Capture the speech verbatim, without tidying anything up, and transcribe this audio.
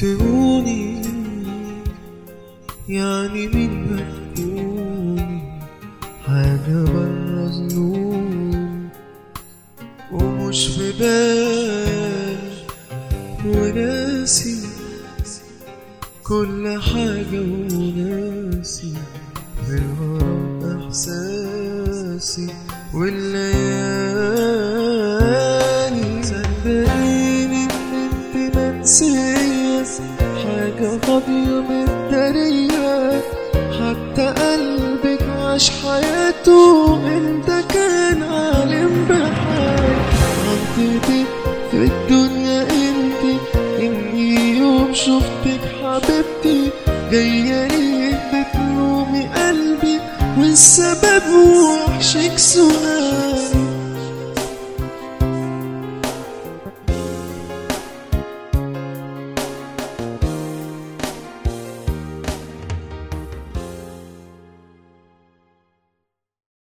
تهوني يعني مين هتكوني حاجة برا ظنون ومش في بالي وناسي كل حاجة وناسي بالغرام احساسي والليالي صدقيني ان انت منسية حاجة فاضية متدارية حتى قلبك عاش حياته انت كان عالم بحاجة غلطتي في الدنيا انت اني يوم شفتك حبيبتي جاية ليك بتلومي قلبي والسبب وحشك سؤال